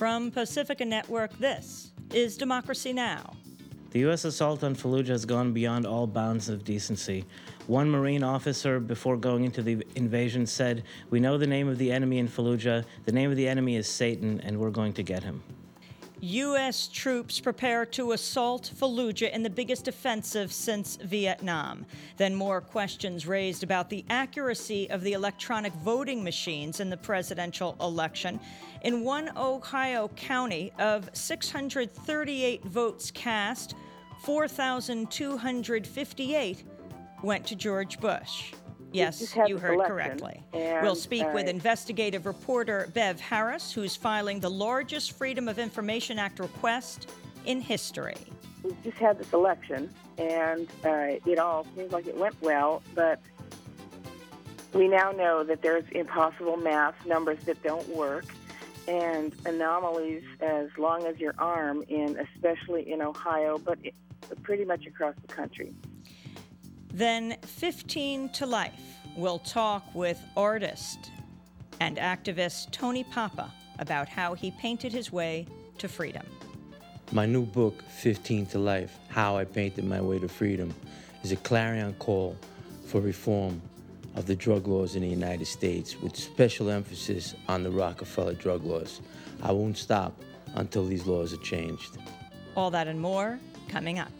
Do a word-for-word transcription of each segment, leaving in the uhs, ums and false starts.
From Pacifica Network, this is Democracy Now! The U S assault on Fallujah has gone beyond all bounds of decency. One Marine officer, before going into the invasion, said, "We know the name of the enemy in Fallujah. The name of the enemy is Satan, and we're going to get him." U S troops prepare to assault Fallujah in the biggest offensive since Vietnam. Then more questions raised about the accuracy of the electronic voting machines in the presidential election. In one Ohio county, of six hundred thirty-eight votes cast, four thousand two hundred fifty-eight went to George Bush. Yes, you heard election, correctly. And, we'll speak uh, with investigative reporter Bev Harris, who's filing the largest Freedom of Information Act request in history. We just had this election, and uh, it all seems like it went well, but we now know that there's impossible math, numbers that don't work, and anomalies as long as your arm, in especially in Ohio, but it, pretty much across the country. Then fifteen to Life will talk with artist and activist Tony Papa about how he painted his way to freedom. My new book, fifteen to Life, How I Painted My Way to Freedom, is a clarion call for reform of the drug laws in the United States, with special emphasis on the Rockefeller drug laws. I won't stop until these laws are changed. All that and more coming up.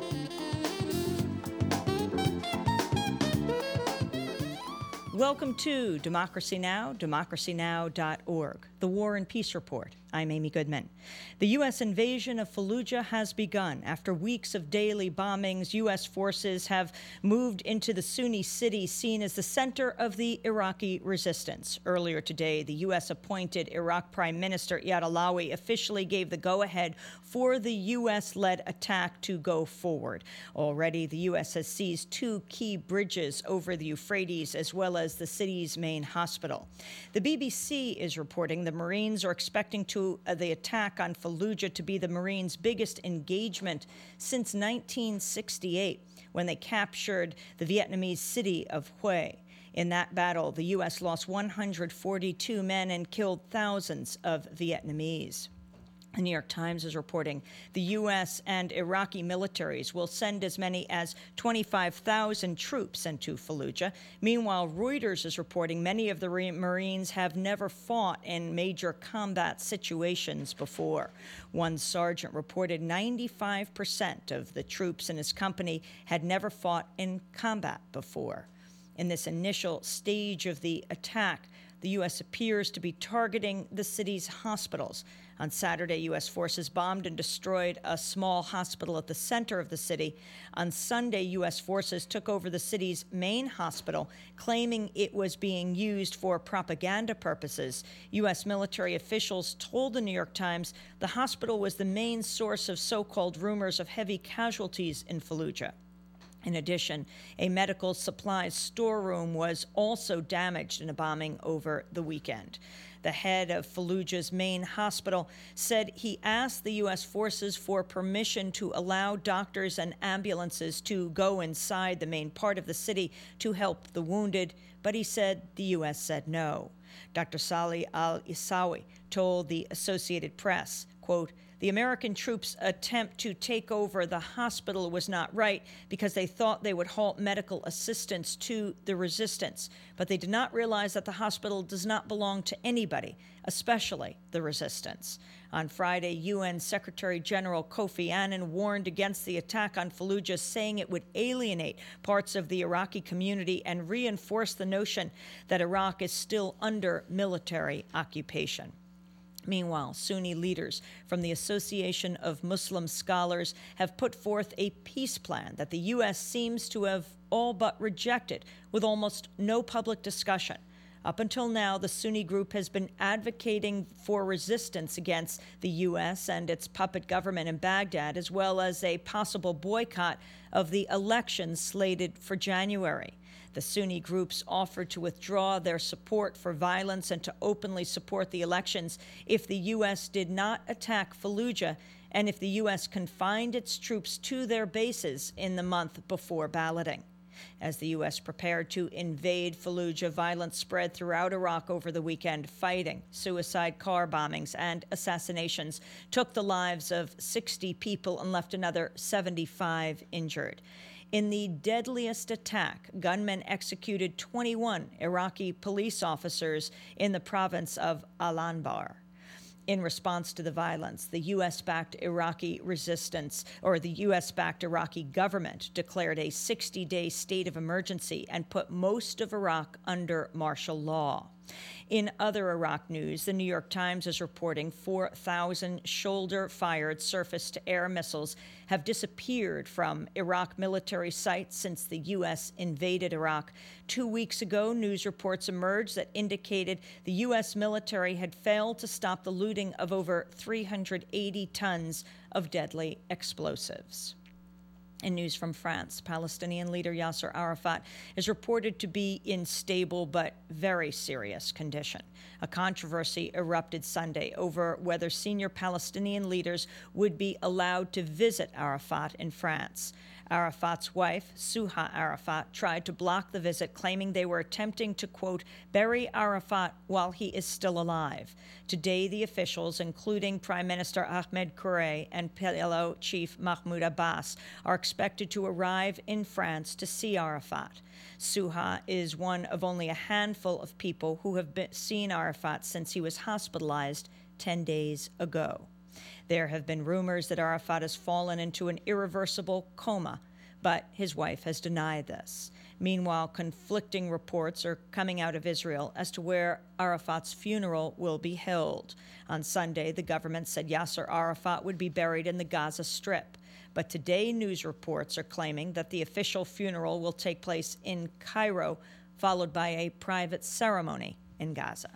Welcome to Democracy Now!, democracy now dot org, the War and Peace Report. I'm Amy Goodman. The U S invasion of Fallujah has begun. After weeks of daily bombings, U S forces have moved into the Sunni city seen as the center of the Iraqi resistance. Earlier today, the U S-appointed Iraq Prime Minister Iyad Allawi officially gave the go-ahead for the U S-led attack to go forward. Already, the U S has seized two key bridges over the Euphrates, as well as the city's main hospital. The B B C is reporting the Marines are expecting to uh, the attack on Fallujah to be the Marines' biggest engagement since nineteen sixty-eight, when they captured the Vietnamese city of Hue. In that battle, the U S lost one hundred forty-two men and killed thousands of Vietnamese. The New York Times is reporting the U S and Iraqi militaries will send as many as twenty-five thousand troops into Fallujah. Meanwhile, Reuters is reporting many of the Marines have never fought in major combat situations before. One sergeant reported ninety-five percent of the troops in his company had never fought in combat before. In this initial stage of the attack, the U S appears to be targeting the city's hospitals. On Saturday, U S forces bombed and destroyed a small hospital at the center of the city. On Sunday, U S forces took over the city's main hospital, claiming it was being used for propaganda purposes. U S military officials told the New York Times the hospital was the main source of so-called rumors of heavy casualties in Fallujah. In addition, a medical supplies storeroom was also damaged in a bombing over the weekend. The head of Fallujah's main hospital said he asked the U S forces for permission to allow doctors and ambulances to go inside the main part of the city to help the wounded, but he said the U S said no. Doctor Salih al-Isawi told the Associated Press, quote, "The American troops' attempt to take over the hospital was not right because they thought they would halt medical assistance to the resistance. But they did not realize that the hospital does not belong to anybody, especially the resistance." On Friday, U N Secretary General Kofi Annan warned against the attack on Fallujah, saying it would alienate parts of the Iraqi community and reinforce the notion that Iraq is still under military occupation. Meanwhile, Sunni leaders from the Association of Muslim Scholars have put forth a peace plan that the U S seems to have all but rejected, with almost no public discussion. Up until now, the Sunni group has been advocating for resistance against the U S and its puppet government in Baghdad, as well as a possible boycott of the elections slated for January. The Sunni groups offered to withdraw their support for violence and to openly support the elections if the U S did not attack Fallujah and if the U S confined its troops to their bases in the month before balloting. As the U S prepared to invade Fallujah, violence spread throughout Iraq over the weekend. Fighting, suicide car bombings, and assassinations took the lives of sixty people and left another seventy-five injured. In the deadliest attack, gunmen executed twenty-one Iraqi police officers in the province of Al-Anbar. In response to the violence, the U S-backed Iraqi resistance, or the U S-backed Iraqi government, declared a sixty-day state of emergency and put most of Iraq under martial law. In other Iraq news, the New York Times is reporting four thousand shoulder-fired surface-to-air missiles have disappeared from Iraq military sites since the U S invaded Iraq. Two weeks ago, news reports emerged that indicated the U S military had failed to stop the looting of over three hundred eighty tons of deadly explosives. In news from France, Palestinian leader Yasser Arafat is reported to be in stable but very serious condition. A controversy erupted Sunday over whether senior Palestinian leaders would be allowed to visit Arafat in France. Arafat's wife, Suha Arafat, tried to block the visit, claiming they were attempting to, quote, bury Arafat while he is still alive. Today, the officials, including Prime Minister Ahmed Kouré and P L O chief Mahmoud Abbas, are expected to arrive in France to see Arafat. Suha is one of only a handful of people who have been, seen Arafat since he was hospitalized ten days ago. There have been rumors that Arafat has fallen into an irreversible coma, but his wife has denied this. Meanwhile, conflicting reports are coming out of Israel as to where Arafat's funeral will be held. On Sunday, the government said Yasser Arafat would be buried in the Gaza Strip. But today, news reports are claiming that the official funeral will take place in Cairo, followed by a private ceremony in Gaza.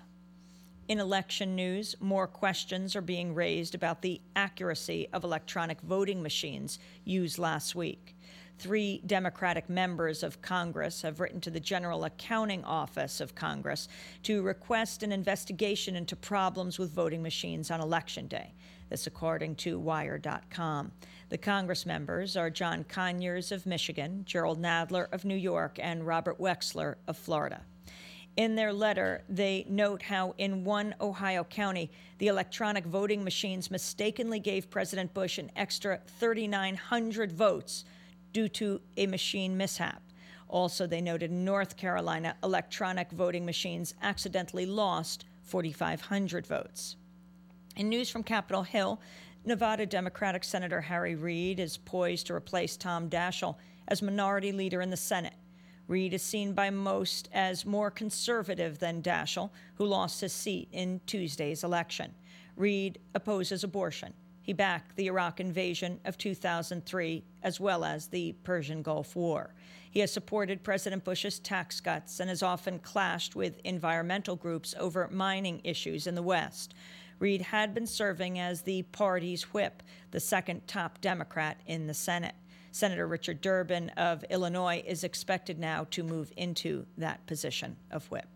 In election news, more questions are being raised about the accuracy of electronic voting machines used last week. Three Democratic members of Congress have written to the General Accounting Office of Congress to request an investigation into problems with voting machines on Election Day. This according to Wire dot com. The Congress members are John Conyers of Michigan, Gerald Nadler of New York, and Robert Wexler of Florida. In their letter, they note how in one Ohio county, the electronic voting machines mistakenly gave President Bush an extra three thousand nine hundred votes due to a machine mishap. Also, they noted in North Carolina, electronic voting machines accidentally lost four thousand five hundred votes. In news from Capitol Hill, Nevada Democratic Senator Harry Reid is poised to replace Tom Daschle as minority leader in the Senate. Reid is seen by most as more conservative than Daschle, who lost his seat in Tuesday's election. Reid opposes abortion. He backed the Iraq invasion of two thousand three, as well as the Persian Gulf War. He has supported President Bush's tax cuts and has often clashed with environmental groups over mining issues in the West. Reid had been serving as the party's whip, the second top Democrat in the Senate. Senator Richard Durbin of Illinois is expected now to move into that position of whip.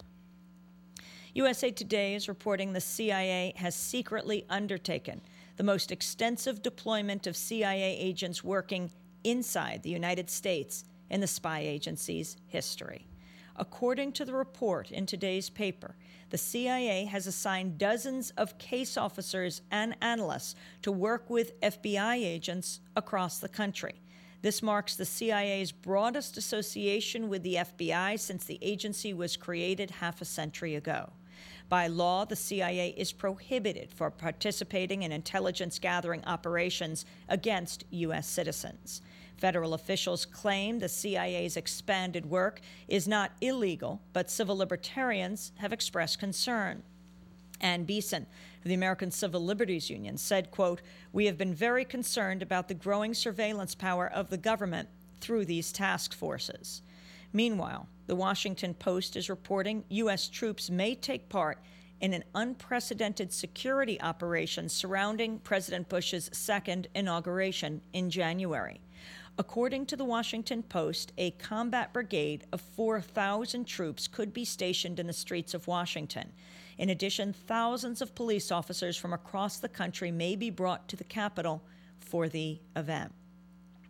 U S A Today is reporting the C I A has secretly undertaken the most extensive deployment of C I A agents working inside the United States in the spy agency's history. According to the report in today's paper, the C I A has assigned dozens of case officers and analysts to work with F B I agents across the country. This marks the C I A's broadest association with the F B I since the agency was created half a century ago. By law, the C I A is prohibited from participating in intelligence-gathering operations against U S citizens. Federal officials claim the C I A's expanded work is not illegal, but civil libertarians have expressed concern. Ann Beeson of the American Civil Liberties Union said, quote, "We have been very concerned about the growing surveillance power of the government through these task forces." Meanwhile, the Washington Post is reporting U S troops may take part in an unprecedented security operation surrounding President Bush's second inauguration in January. According to the Washington Post, a combat brigade of four thousand troops could be stationed in the streets of Washington. In addition, thousands of police officers from across the country may be brought to the Capitol for the event.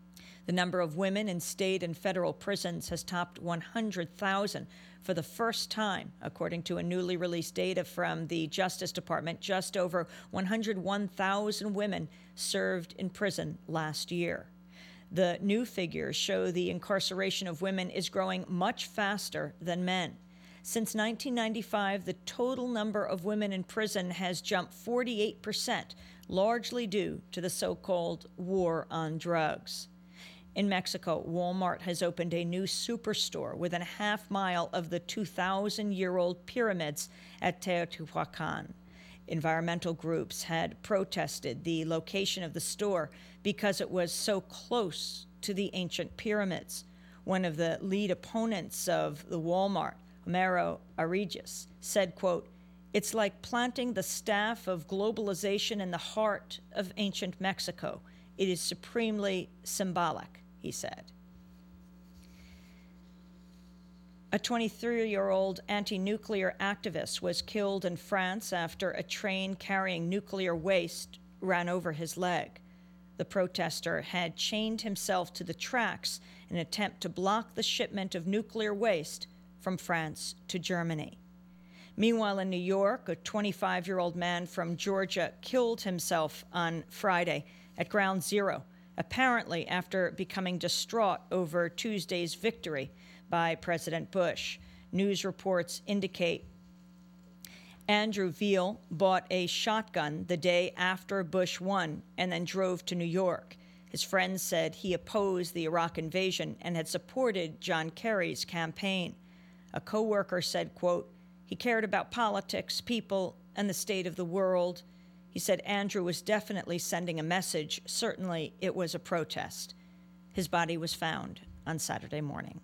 The number of women in state and federal prisons has topped one hundred thousand for the first time, according to a newly released data from the Justice Department. Just over one hundred one thousand women served in prison last year. The new figures show the incarceration of women is growing much faster than men. Since nineteen ninety-five, the total number of women in prison has jumped forty-eight percent, largely due to the so-called war on drugs. In Mexico, Walmart has opened a new superstore within a half mile of the two thousand year old pyramids at Teotihuacan. Environmental groups had protested the location of the store because it was so close to the ancient pyramids. One of the lead opponents of the Walmart, Homero Arregis, said, quote, "It's like planting the staff of globalization in the heart of ancient Mexico. It is supremely symbolic," he said. A twenty-three-year-old anti-nuclear activist was killed in France after a train carrying nuclear waste ran over his leg. The protester had chained himself to the tracks in an attempt to block the shipment of nuclear waste from France to Germany. Meanwhile, in New York, a twenty-five-year-old man from Georgia killed himself on Friday at Ground Zero, apparently after becoming distraught over Tuesday's victory by President Bush. News reports indicate Andrew Veal bought a shotgun the day after Bush won and then drove to New York. His friends said he opposed the Iraq invasion and had supported John Kerry's campaign. A co-worker said, quote, "He cared about politics, people, and the state of the world." He said Andrew was definitely sending a message. Certainly it was a protest. His body was found on Saturday morning.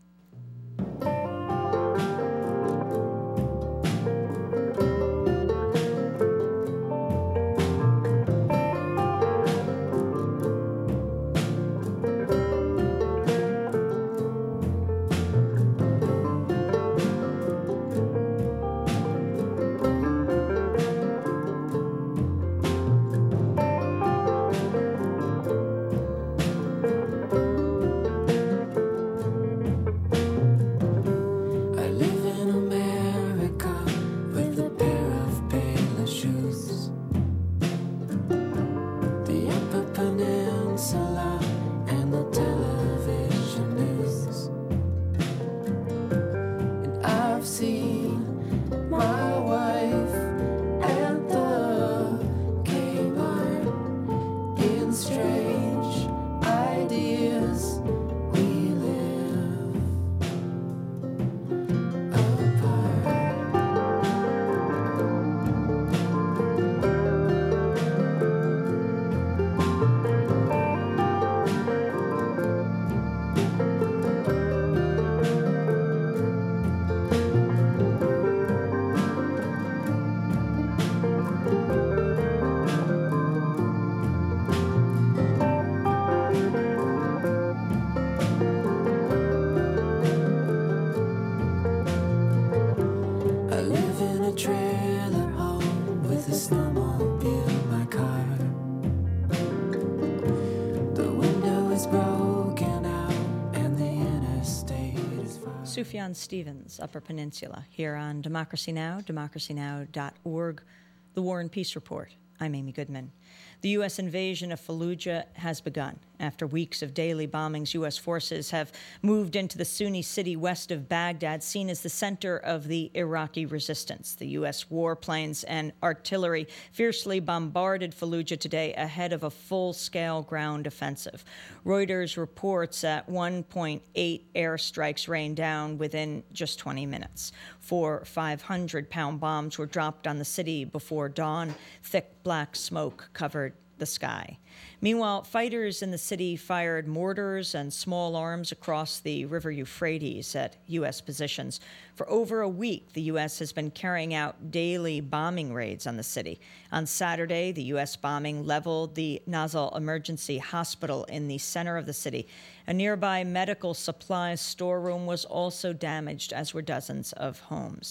Sufjan Stevens, Upper Peninsula, here on Democracy Now!, democracy now dot org, The War and Peace Report. I'm Amy Goodman. The U S invasion of Fallujah has begun. After weeks of daily bombings, U S forces have moved into the Sunni city west of Baghdad, seen as the center of the Iraqi resistance. The U S warplanes and artillery fiercely bombarded Fallujah today ahead of a full-scale ground offensive. Reuters reports that one point eight airstrikes rained down within just twenty minutes. Four five hundred pound bombs were dropped on the city before dawn. Thick black smoke covered the sky. Meanwhile, fighters in the city fired mortars and small arms across the River Euphrates at U S positions. For over a week, the U S has been carrying out daily bombing raids on the city. On Saturday, the U S bombing leveled the Nazal Emergency Hospital in the center of the city. A nearby medical supplies storeroom was also damaged, as were dozens of homes.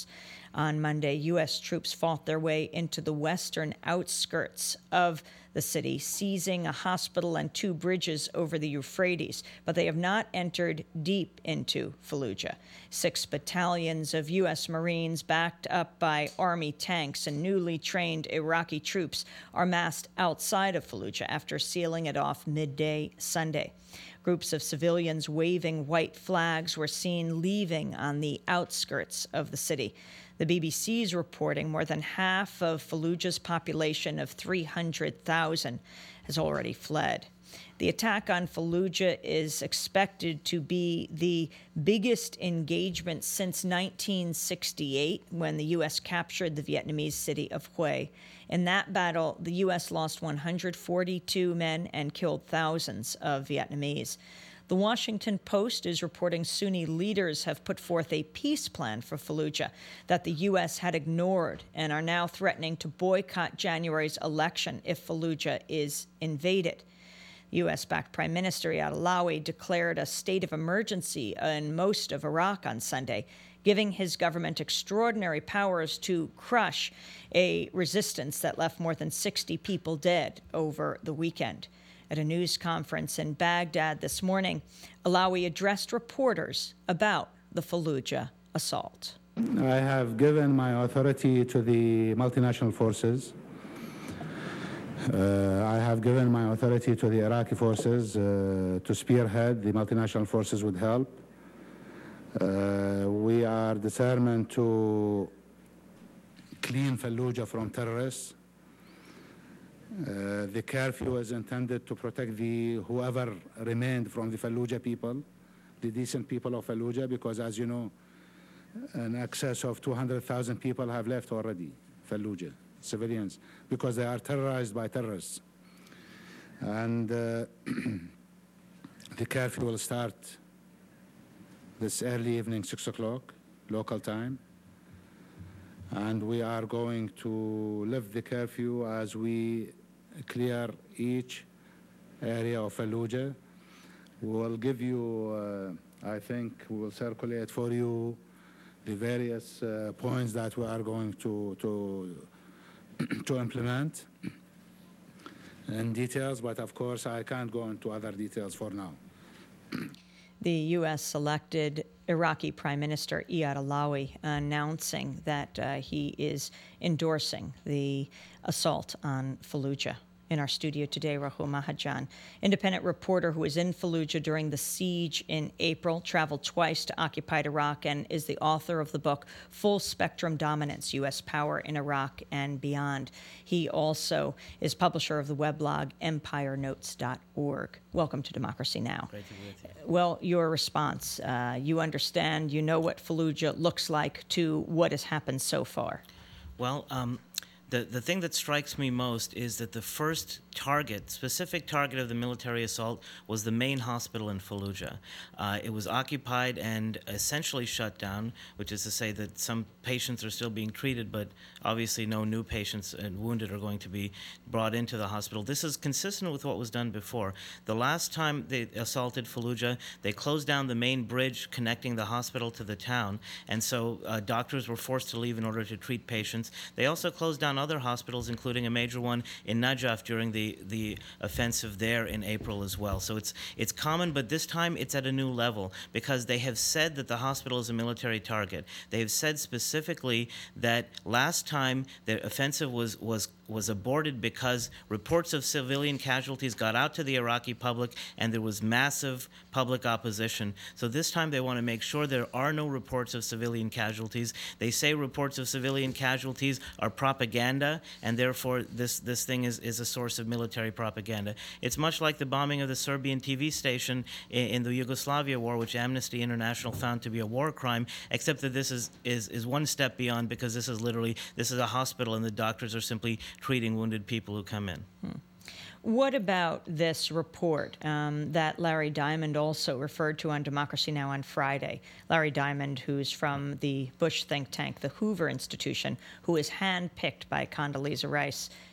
On Monday, U S troops fought their way into the western outskirts of the city, seizing a hospital and two bridges over the Euphrates, but they have not entered deep into Fallujah. Six battalions of U S Marines, backed up by Army tanks and newly trained Iraqi troops, are massed outside of Fallujah after sealing it off midday Sunday. Groups of civilians waving white flags were seen leaving on the outskirts of the city. The B B C is reporting more than half of Fallujah's population of three hundred thousand has already fled. The attack on Fallujah is expected to be the biggest engagement since nineteen sixty-eight, when the U S captured the Vietnamese city of Hue. In that battle, the U S lost one hundred forty-two men and killed thousands of Vietnamese. The Washington Post is reporting Sunni leaders have put forth a peace plan for Fallujah that the U S had ignored and are now threatening to boycott January's election if Fallujah is invaded. U S-backed Prime Minister Iyad Allawi declared a state of emergency in most of Iraq on Sunday, giving his government extraordinary powers to crush a resistance that left more than sixty people dead over the weekend. At a news conference in Baghdad this morning, Allawi addressed reporters about the Fallujah assault. I have given my authority to the multinational forces. Uh, I have given my authority to the Iraqi forces uh, to spearhead. The multinational forces would help. Uh, we are determined to clean Fallujah from terrorists. Uh, the curfew is intended to protect the whoever remained from the Fallujah people, the decent people of Fallujah, because as you know, in excess of two hundred thousand people have left already Fallujah, civilians, because they are terrorized by terrorists. And uh, the curfew will start this early evening, six o'clock, local time. And we are going to lift the curfew as we clear each area of Fallujah. We will give you, uh, I think, we will circulate for you the various uh, points that we are going to, to, to implement in details, but of course I can't go into other details for now. The U S selected Iraqi Prime Minister Iyad Allawi announcing that uh, he is endorsing the assault on Fallujah. In our studio today, Rahul Mahajan, independent reporter who was in Fallujah during the siege in April, traveled twice to occupied Iraq, and is the author of the book Full Spectrum Dominance, U S Power in Iraq and Beyond. He also is publisher of the weblog empire notes dot org. Welcome to Democracy Now! Great to be with you. Well, your response, uh, you understand, you know what Fallujah looks like to what has happened so far. Well, um, The, the thing that strikes me most is that the first target, specific target of the military assault was the main hospital in Fallujah. Uh, it was occupied and essentially shut down, which is to say that some patients are still being treated, but obviously no new patients and wounded are going to be brought into the hospital. This is consistent with what was done before. The last time they assaulted Fallujah, they closed down the main bridge connecting the hospital to the town, and so uh, doctors were forced to leave in order to treat patients. They also closed down other hospitals, including a major one in Najaf during the, the offensive there in April as well. So it's it's common, but this time it's at a new level because they have said that the hospital is a military target. They have said specifically that last time the offensive was was was aborted because reports of civilian casualties got out to the Iraqi public and there was massive public opposition. So this time they want to make sure there are no reports of civilian casualties. They say reports of civilian casualties are propaganda, and therefore this, this thing is, is a source of military propaganda. It's much like the bombing of the Serbian T V station in, in the Yugoslavia war, which Amnesty International found to be a war crime, except that this is, is, is one step beyond, because this is literally, this is a hospital and the doctors are simply treating wounded people who come in. Hmm. What about this report um, that Larry Diamond also referred to on Democracy Now! On Friday? Larry Diamond, who's from the Bush think tank, the Hoover Institution, who is handpicked by Condoleezza Rice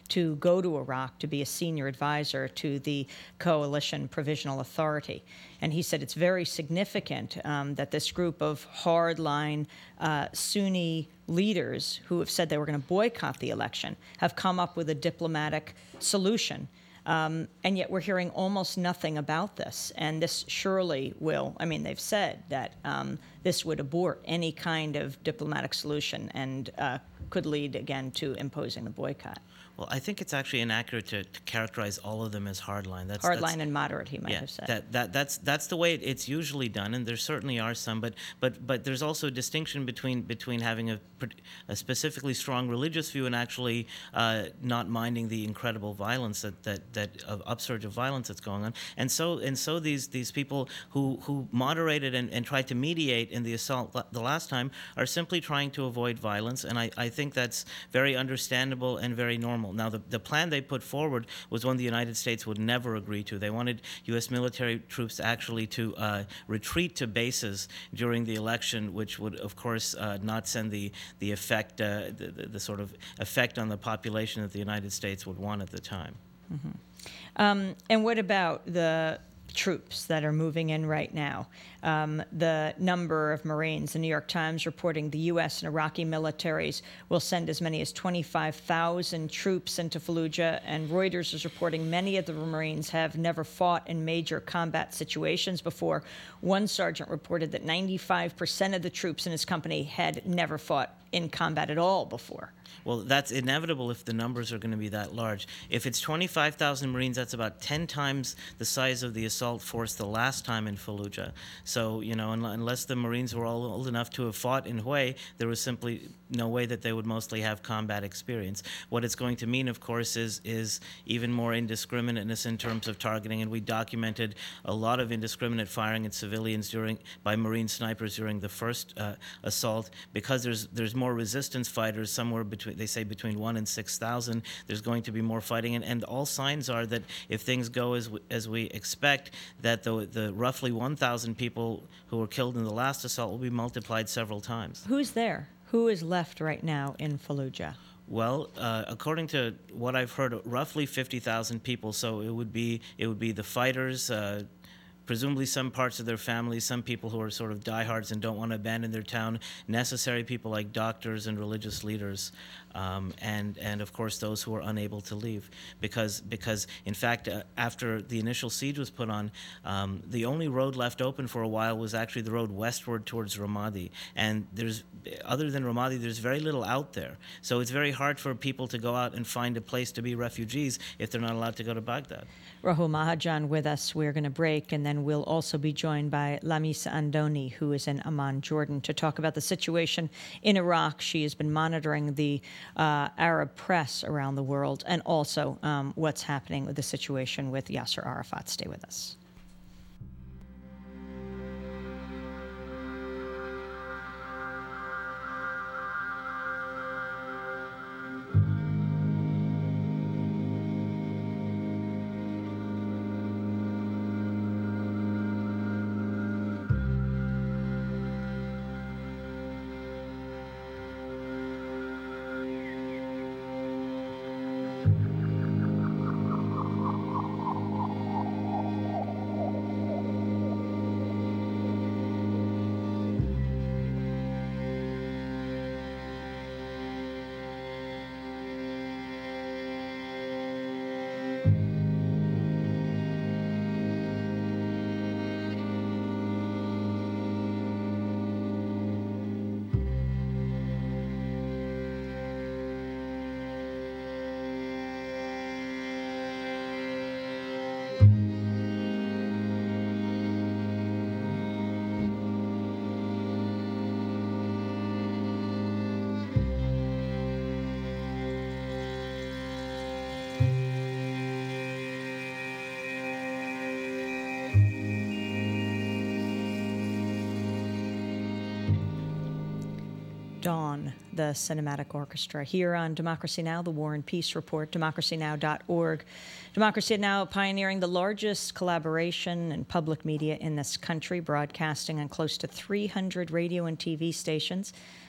to go to Iraq to be a senior advisor to the Coalition Provisional Authority. And he said it's very significant um, that this group of hardline uh, Sunni leaders who have said they were going to boycott the election have come up with a diplomatic solution. Um, and yet we're hearing almost nothing about this. And this surely will, I mean, they've said that um, this would abort any kind of diplomatic solution and uh, could lead, again, to imposing the boycott. Well, I think it's actually inaccurate to, to characterize all of them as hardline. That's Hardline that's, and moderate, he might yeah, have said. That, that, that's, that's the way it's usually done, and there certainly are some, but, but, but there's also a distinction between, between having a, a specifically strong religious view and actually uh, not minding the incredible violence, that, that, that uh, upsurge of violence that's going on. And so, and so these, these people who, who moderated and, and tried to mediate in the assault the last time are simply trying to avoid violence, and I, I think that's very understandable and very normal. Now, the, the plan they put forward was one the United States would never agree to. They wanted U S military troops actually to uh, retreat to bases during the election, which would, of course, uh, not send the, the effect, uh, the, the, the sort of effect on the population that the United States would want at the time. Mm-hmm. Um, and what about the troops that are moving in right now? Um, the number of Marines, the New York Times reporting the U S and Iraqi militaries will send as many as twenty-five thousand troops into Fallujah, and Reuters is reporting many of the Marines have never fought in major combat situations before. One sergeant reported that ninety-five percent of the troops in his company had never fought in combat at all before. Well, that's inevitable if the numbers are going to be that large. If it's twenty-five thousand Marines, that's about ten times the size of the assault force the last time in Fallujah. So, you know, un- unless the Marines were all old enough to have fought in Hue, there was simply no way that they would mostly have combat experience. What it's going to mean, of course, is is even more indiscriminateness in terms of targeting, and we documented a lot of indiscriminate firing at civilians during by Marine snipers during the first uh, assault, because there's there's more resistance fighters, somewhere between, they say between one and six thousand. There's going to be more fighting, and, and all signs are that if things go as we, as we expect, that the the roughly one thousand people who were killed in the last assault will be multiplied several times. Who's there? Who is left right now in Fallujah? Well, uh, according to what I've heard, roughly fifty thousand people. So it would be it would be the fighters, uh, presumably some parts of their families, some people who are sort of diehards and don't want to abandon their town, necessary people like doctors and religious leaders, um, and and of course those who are unable to leave, because because in fact uh, after the initial siege was put on, um, the only road left open for a while was actually the road westward towards Ramadi, and there's other than Ramadi there's very little out there, so it's very hard for people to go out and find a place to be refugees if they're not allowed to go to Baghdad. Rahul Mahajan with us. We're going to break, and then we'll also be joined by Lamisa Andoni, who is in Amman, Jordan, to talk about the situation in Iraq. She has been monitoring the uh, Arab press around the world, and also um, what's happening with the situation with Yasser Arafat. Stay with us. Dawn, the Cinematic Orchestra, here on Democracy Now!, the War and Peace Report, democracy now dot org. Democracy Now! Pioneering the largest collaboration in public media in this country, broadcasting on close to three hundred radio and T V stations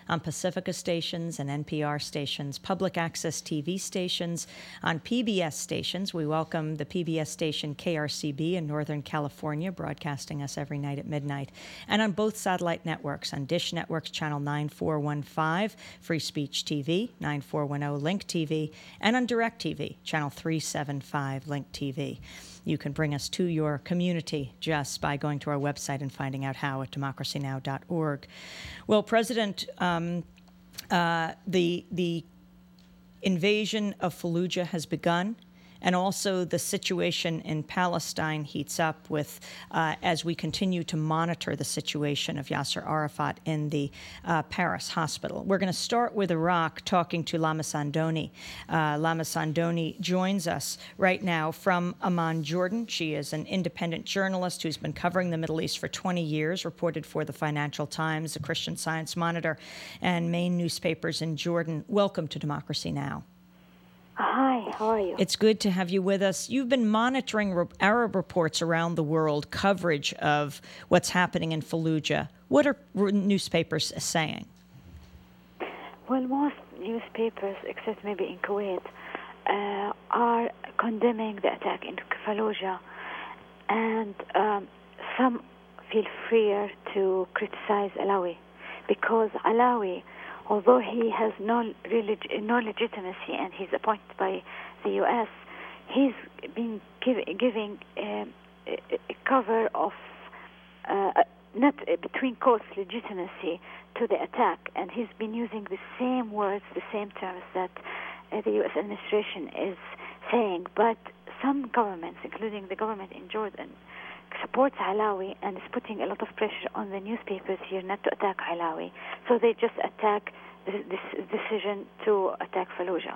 on Pacifica stations and N P R stations, public access T V stations, on P B S stations. We welcome the P B S station K R C B in Northern California, broadcasting us every night at midnight, and on both satellite networks, on Dish Network's channel nine four one five, Free Speech T V, nine four one zero Link T V, and on DirecTV, channel three seventy-five Link T V. You can bring us to your community just by going to our website and finding out how at democracy now dot org. Well, President, um, uh, the the invasion of Fallujah has begun, and also the situation in Palestine heats up with, uh, as we continue to monitor the situation of Yasser Arafat in the uh, Paris hospital. We're going to start with Iraq, talking to Lama Sandoni. Uh, Lama Sandoni joins us right now from Amman, Jordan. She is an independent journalist who's been covering the Middle East for twenty years, reported for the Financial Times, the Christian Science Monitor, and main newspapers in Jordan. Welcome to Democracy Now! Hi, how are you? It's good to have you with us. You've been monitoring re- Arab reports around the world, coverage of what's happening in Fallujah. What are r- newspapers saying? Well, most newspapers, except maybe in Kuwait, uh, are condemning the attack in Fallujah, and um, some feel freer to criticize Alawi, because Alawi, although he has no relig- no legitimacy and he's appointed by the U S, he's been give- giving uh, a, a cover of uh, not uh, between quotes legitimacy to the attack, and he's been using the same words, the same terms that uh, the U S administration is saying. But some governments, including the government in Jordan, supports Alawi and is putting a lot of pressure on the newspapers here not to attack Alawi. So they just attack this, this decision to attack Fallujah.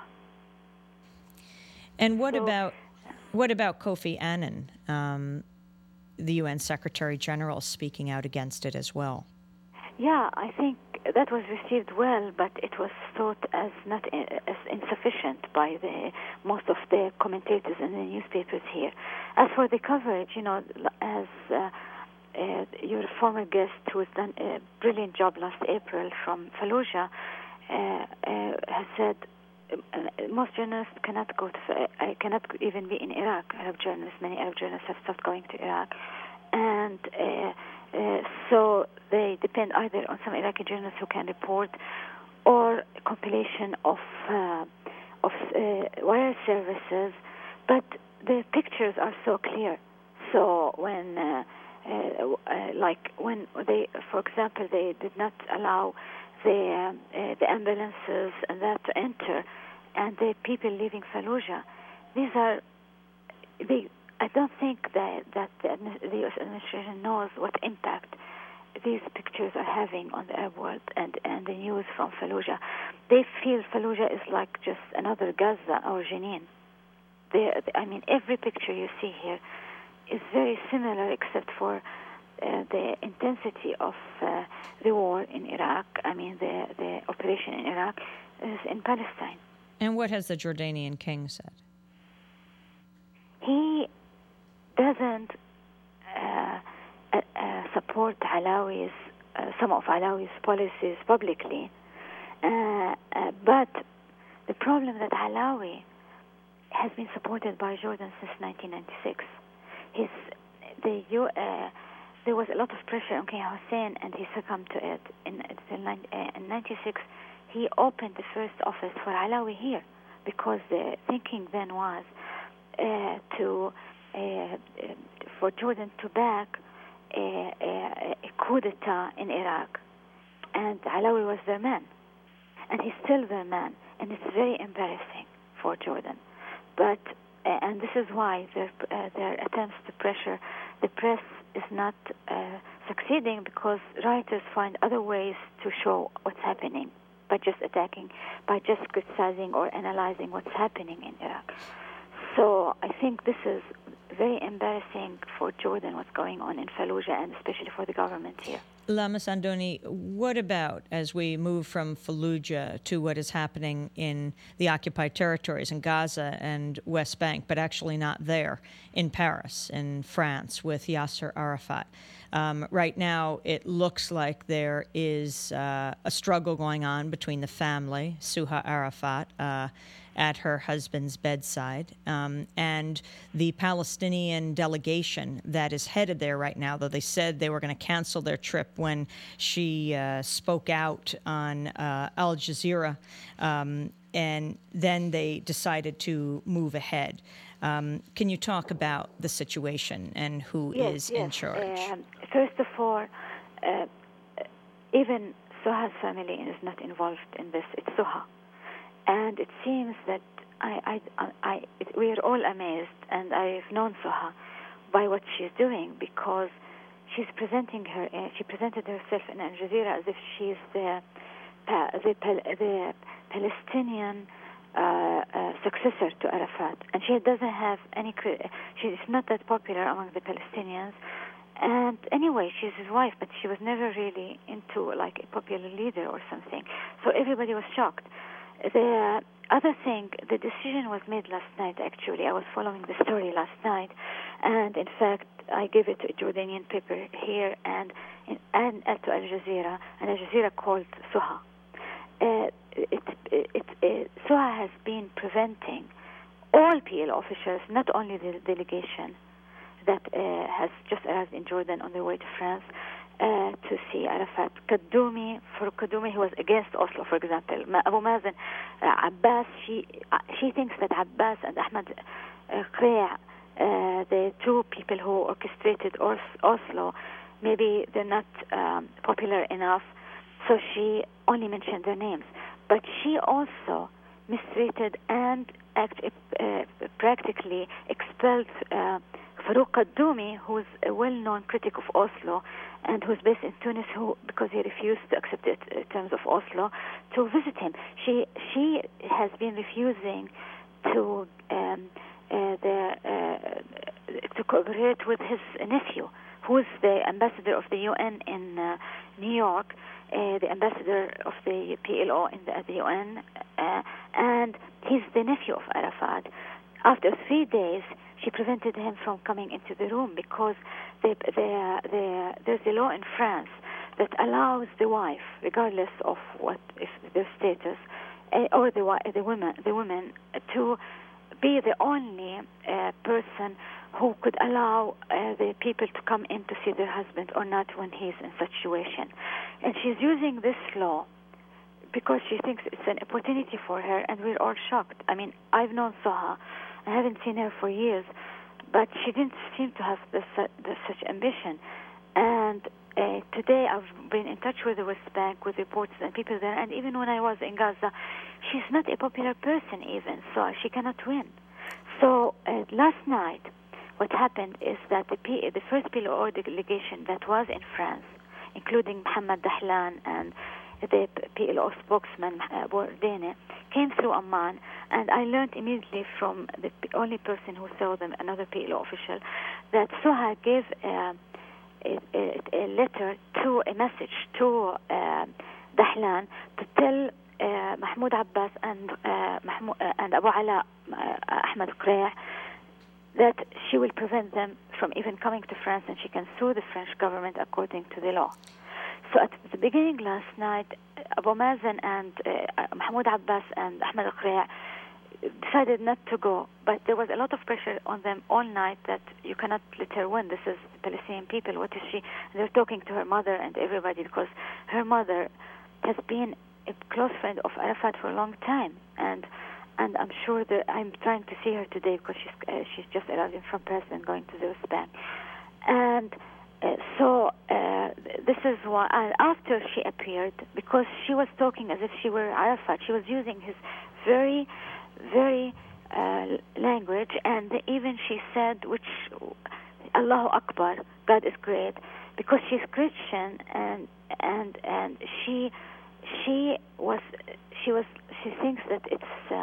And what So- about what about Kofi Annan, um, the U N Secretary General, speaking out against it as well? Yeah, I think that was received well, but it was thought as not as insufficient by the most of the commentators in the newspapers here. As for the coverage, you know, as uh, uh, your former guest, who has done a brilliant job last April from Fallujah, uh, uh, has said uh, most journalists cannot go to, uh, cannot even be in Iraq. Arab journalists, many Arab journalists have stopped going to Iraq, and. Uh, Uh, so they depend either on some Iraqi journalists who can report, or a compilation of uh, of uh, wire services. But the pictures are so clear. So when, uh, uh, uh, like when they, for example, they did not allow the uh, uh, the ambulances and that to enter, and the people leaving Fallujah, these are they. I don't think that, that the, the U S administration knows what impact these pictures are having on the Arab world and, and the news from Fallujah. They feel Fallujah is like just another Gaza or Jenin. They, I mean, every picture you see here is very similar, except for uh, the intensity of uh, the war in Iraq. I mean, the, the operation in Iraq is in Palestine. And what has the Jordanian king said? He doesn't uh, uh, uh, support Alawi's, uh, some of Alawi's policies publicly. Uh, uh, but the problem that Alawi has been supported by Jordan since nineteen ninety-six. His, the, uh, there was a lot of pressure on King Hussein, and he succumbed to it. In, in ninety-six, he opened the first office for Alawi here, because the thinking then was uh, to Uh, uh, for Jordan to back a, a, a coup d'etat in Iraq, and Alawi was their man, and he's still their man, and it's very embarrassing for Jordan. But uh, and this is why their uh, their attempts to pressure the press is not uh, succeeding, because writers find other ways to show what's happening by just attacking, by just criticizing or analyzing what's happening in Iraq. So I think this is very embarrassing for Jordan, what's going on in Fallujah, and especially for the government here. Lama Sandoni, what about as we move from Fallujah to what is happening in the occupied territories in Gaza and West Bank, but actually not there, in Paris, in France, with Yasser Arafat? Um, right now, it looks like there is uh, a struggle going on between the family, Suha Arafat, uh, at her husband's bedside, um, and the Palestinian delegation that is headed there right now, though they said they were going to cancel their trip when she uh, spoke out on uh, Al Jazeera, um, and then they decided to move ahead. Um, can you talk about the situation and who yes, is yes. in charge? Um, first of all, uh, even Suha's family is not involved in this. It's Suha. And it seems that I, I, I, it, we are all amazed, and I've known Suha by what she's doing, because she's presenting her. Uh, she presented herself in Al Jazeera as if she's the uh, the, the Palestinian uh, uh, successor to Arafat, and she doesn't have any. She's not that popular among the Palestinians. And anyway, she's his wife, but she was never really into like a popular leader or something. So everybody was shocked. The other thing, the decision was made last night, actually. I was following the story last night, and in fact, I gave it to a Jordanian paper here and, in, and to Al Jazeera, and Al Jazeera called Suha. Uh, it, it, it, it, Suha has been preventing all P L O officials, not only the delegation that uh, has just arrived in Jordan on their way to France, Uh, to see Arafat. Kaddoumi, for Kaddoumi, he was against Oslo, for example. Abu Mazen, uh, Abbas, she uh, she thinks that Abbas and Ahmed uh, Qrea, uh, the two people who orchestrated Os- Oslo, maybe they're not um, popular enough, so she only mentioned their names. But she also mistreated and act, uh, practically expelled uh, Farouk Kaddoumi, who's a well-known critic of Oslo, and who's based in Tunis, who because he refused to accept the terms of Oslo, to visit him. She she has been refusing to um, uh, the uh, to cooperate with his nephew, who is the ambassador of the U N in uh, New York, uh, the ambassador of the P L O in the, at the U N, uh, and he's the nephew of Arafat. After three days, she prevented him from coming into the room because they, they, they, there's a law in France that allows the wife, regardless of what if their status, uh, or the the women, the women, to be the only uh, person who could allow uh, the people to come in to see their husband or not when he's in such situation, and she's using this law because she thinks it's an opportunity for her, and we're all shocked. I mean, I've known Suha. I haven't seen her for years, but she didn't seem to have this, uh, this such ambition. And uh, today I've been in touch with the West Bank, with reporters and people there, and even when I was in Gaza, she's not a popular person even, so she cannot win. So uh, last night, what happened is that the, P, the first P L O delegation that was in France, including Mohammed Dahlan and the P L O spokesman, uh, Bordene, came through Amman, and I learned immediately from the only person who saw them, another P L O official, that Suha gave uh, a, a, a letter to, a message to uh, Dahlan to tell uh, Mahmoud Abbas and, uh, Mahmoud, uh, and Abu Ala uh, Ahmed Qrea that she will prevent them from even coming to France, and she can sue the French government according to the law. So at the beginning last night, Abu Mazen and uh, Mahmoud Abbas and Ahmed Qrea decided not to go, but there was a lot of pressure on them all night that you cannot let her win. This is the Palestinian people. What is she? And they're talking to her mother and everybody, because her mother has been a close friend of Arafat for a long time, and and I'm sure that I'm trying to see her today because she's uh, she's just arriving from Paris and going to the West Bank, and. Uh, so uh, this is why uh, after she appeared, because she was talking as if she were Arafat, she was using his very, very uh, language, and even she said, which Allahu Akbar, God is great, because she's Christian, and and and she she was she was she thinks that it's uh,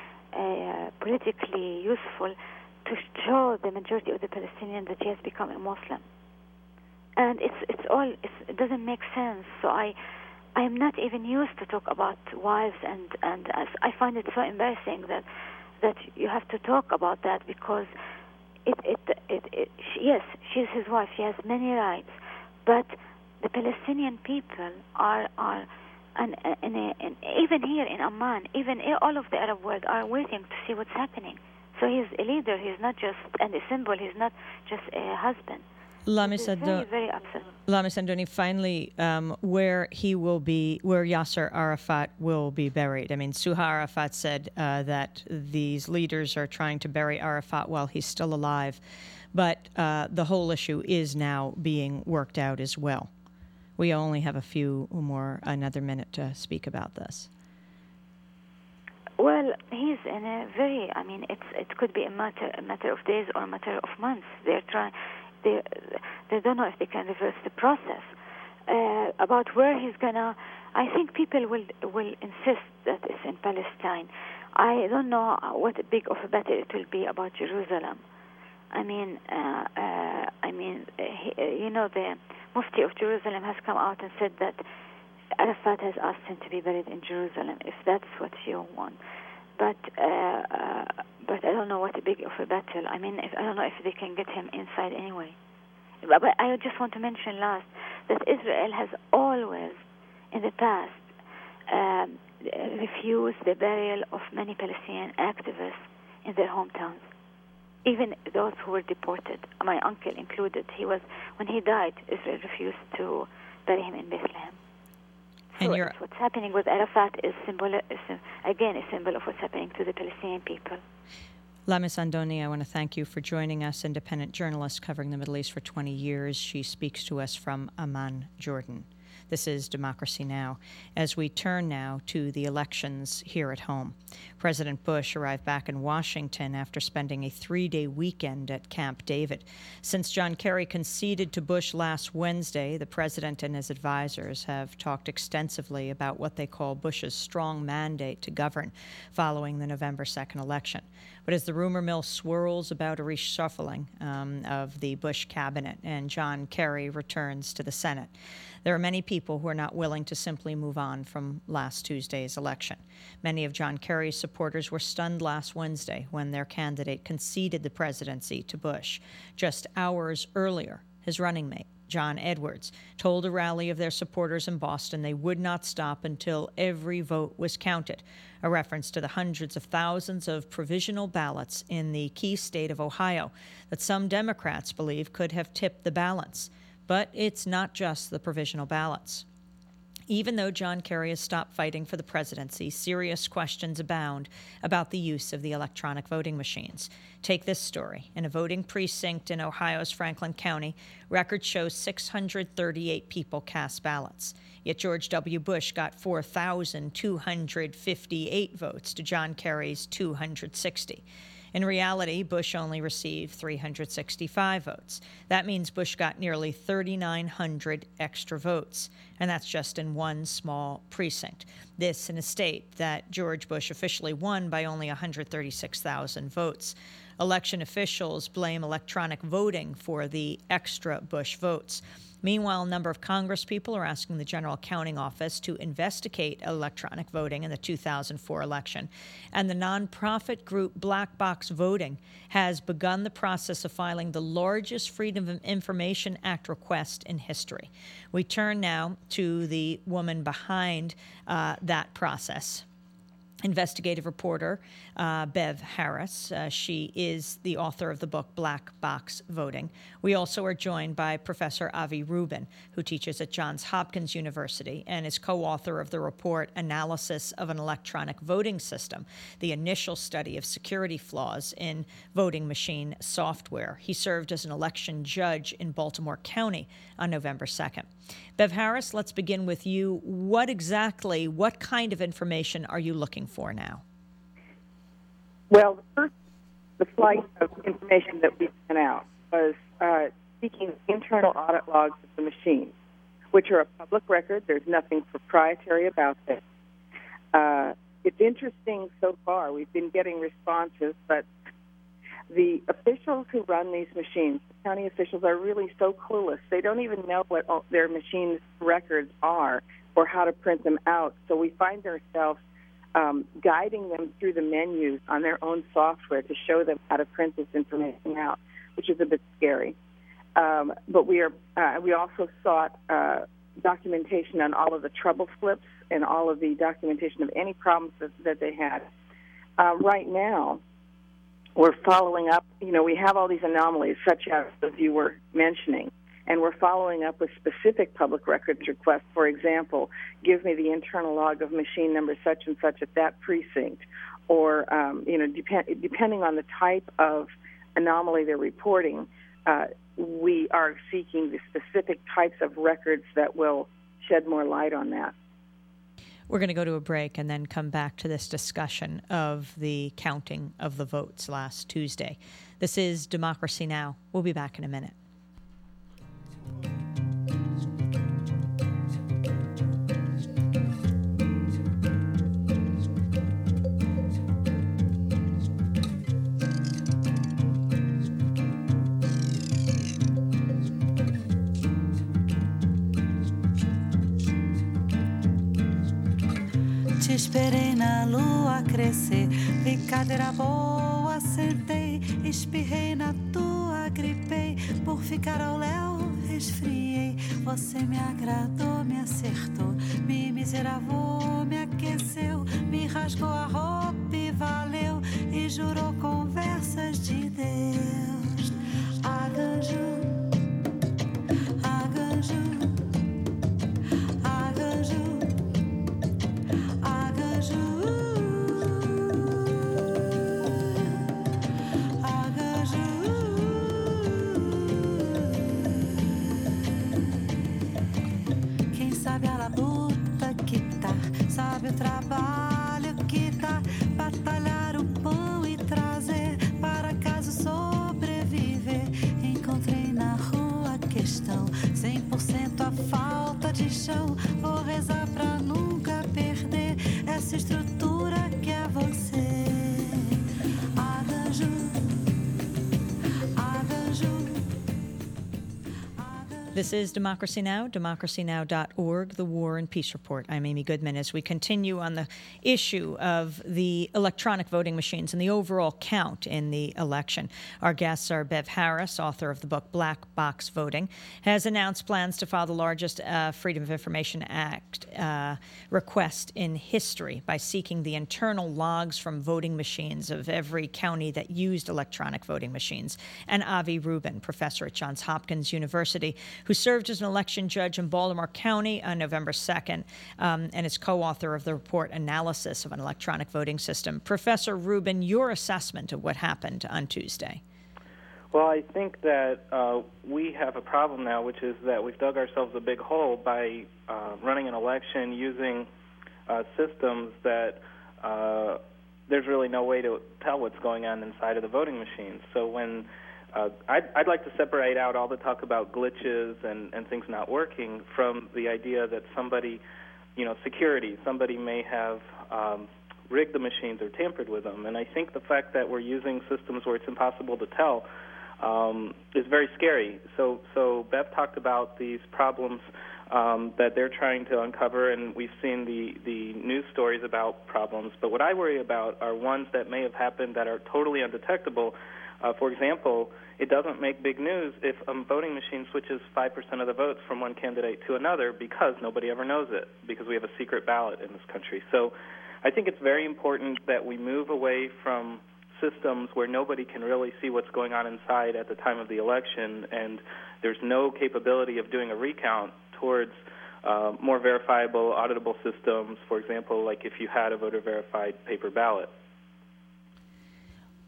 uh, politically useful to show the majority of the Palestinians that she has become a Muslim. and it's it's all it's, it doesn't make sense. So I I am not even used to talk about wives, and and as I find it so embarrassing that that you have to talk about that, because it it it, it she, yes, she's his wife. She has many rights, but the Palestinian people are are and, and, and even here in Amman, even all of the Arab world are waiting to see what's happening. So he's a leader. He's not just and a symbol. He's not just a husband. Lami He's very, Sandoni, very upset. Lami Sandoni, finally, um, where he will be, where Yasser Arafat will be buried. I mean, Suha Arafat said uh, that these leaders are trying to bury Arafat while he's still alive, but uh, the whole issue is now being worked out as well. We only have a few more, another minute to speak about this. Well, he's in a very, I mean, it's it could be a matter a matter of days or a matter of months. They're trying, they they don't know if they can reverse the process. Uh, about where he's gonna, I think people will will insist that it's in Palestine. I don't know what big of a battle it will be about Jerusalem. I mean, uh, uh, I mean, uh, he, you know, the Mufti of Jerusalem has come out and said that Arafat has asked him to be buried in Jerusalem, if that's what you want. But uh, uh, but I don't know what a big of a battle. I mean, if, I don't know if they can get him inside anyway. But, but I just want to mention last that Israel has always, in the past, um, refused the burial of many Palestinian activists in their hometowns, even those who were deported. My uncle included. He was when he died, Israel refused to bury him in Bethlehem. So And you're, what's happening with Arafat is, symbol, is again a symbol of what's happening to the Palestinian people. Lami Sandoni, I want to thank you for joining us, independent journalist covering the Middle East for twenty years. She speaks to us from Amman, Jordan. This is Democracy Now! As we turn now to the elections here at home. President Bush arrived back in Washington after spending a three-day weekend at Camp David. Since John Kerry conceded to Bush last Wednesday, the president and his advisors have talked extensively about what they call Bush's strong mandate to govern following the November second election. But as the rumor mill swirls about a reshuffling um, of the Bush cabinet and John Kerry returns to the Senate, there are many people who are not willing to simply move on from last Tuesday's election. Many of John Kerry's supporters were stunned last Wednesday when their candidate conceded the presidency to Bush. Just hours earlier, his running mate, John Edwards, told a rally of their supporters in Boston they would not stop until every vote was counted, a reference to the hundreds of thousands of provisional ballots in the key state of Ohio that some Democrats believe could have tipped the balance. But it's not just the provisional ballots. Even though John Kerry has stopped fighting for the presidency, serious questions abound about the use of the electronic voting machines. Take this story. In a voting precinct in Ohio's Franklin County, records show six hundred thirty-eight people cast ballots. Yet George W. Bush got four thousand two hundred fifty-eight votes to John Kerry's two hundred sixty. In reality, Bush only received three hundred sixty-five votes. That means Bush got nearly thirty-nine hundred extra votes, and that's just in one small precinct. This in a state that George Bush officially won by only one hundred thirty-six thousand votes. Election officials blame electronic voting for the extra Bush votes. Meanwhile, a number of Congresspeople are asking the General Accounting Office to investigate electronic voting in the two thousand four election. And the nonprofit group Black Box Voting has begun the process of filing the largest Freedom of Information Act request in history. We turn now to the woman behind uh, that process. Investigative reporter uh, Bev Harris. Uh, she is the author of the book Black Box Voting. We also are joined by Professor Avi Rubin, who teaches at Johns Hopkins University and is co-author of the report Analysis of an Electronic Voting System, the initial study of security flaws in voting machine software. He served as an election judge in Baltimore County on November second. Bev Harris, let's begin with you. What exactly, what kind of information are you looking for now? Well, the first, the flight of information that we sent out was uh, seeking internal audit logs of the machines, which are a public record. There's nothing proprietary about this. Uh, it's interesting so far. We've been getting responses, but The officials who run these machines, county officials, are really so clueless. They don't even know what all their machines' records are or how to print them out. So we find ourselves um, guiding them through the menus on their own software to show them how to print this information out, which is a bit scary. Um, but we are uh, we also sought uh, documentation on all of the trouble slips and all of the documentation of any problems that, that they had. Uh, right now, we're following up. You know, we have all these anomalies, such as as you were mentioning, and we're following up with specific public records requests. For example, give me the internal log of machine number such and such at that precinct, or um, you know, depend, depending on the type of anomaly they're reporting. Uh, we are seeking the specific types of records that will shed more light on that. We're going to go to a break and then come back to this discussion of the counting of the votes last Tuesday. This is Democracy Now! We'll be back in a minute. Te esperei na lua crescer, vi cadeira boa, sentei, espirrei na tua, gripei, por ficar ao léu, resfriei. Você me agradou, me acertou, me miseravou, me aqueceu, me rasgou a roupa e valeu, e jurou conversas de Deus. Arranjo, arranjo. Sabe o trabalho que dá, batalhar o pão e trazer para casa sobreviver. Encontrei na rua a questão, cem por cento a falta de chão. Vou rezar pra nunca perder essa estrutura que é você. Arranjo, arranjo. This is Democracy Now!, democracy now dot org, the War and Peace Report. I'm Amy Goodman as we continue on the issue of the electronic voting machines and the overall count in the election. Our guests are Bev Harris, author of the book Black Box Voting, has announced plans to file the largest uh, Freedom of Information Act uh, request in history by seeking the internal logs from voting machines of every county that used electronic voting machines. And Avi Rubin, professor at Johns Hopkins University, who served as an election judge in Baltimore County on November second, um, and is co-author of the report Analysis of an Electronic Voting System. Professor Rubin, your assessment of what happened on Tuesday. Well, I think that uh, we have a problem now, which is that we've dug ourselves a big hole by uh, running an election using uh, systems that uh, there's really no way to tell what's going on inside of the voting machines. So when Uh, I'd, I'd like to separate out all the talk about glitches and, and things not working from the idea that somebody, you know, security, somebody may have um, rigged the machines or tampered with them. And I think the fact that we're using systems where it's impossible to tell um, is very scary. So, so Bev talked about these problems um, that they're trying to uncover, and we've seen the, the news stories about problems. But what I worry about are ones that may have happened that are totally undetectable. Uh, for example, it doesn't make big news if a voting machine switches five percent of the votes from one candidate to another because nobody ever knows it, because we have a secret ballot in this country. So I think it's very important that we move away from systems where nobody can really see what's going on inside at the time of the election, and there's no capability of doing a recount towards uh, more verifiable, auditable systems, for example, like if you had a voter-verified paper ballot.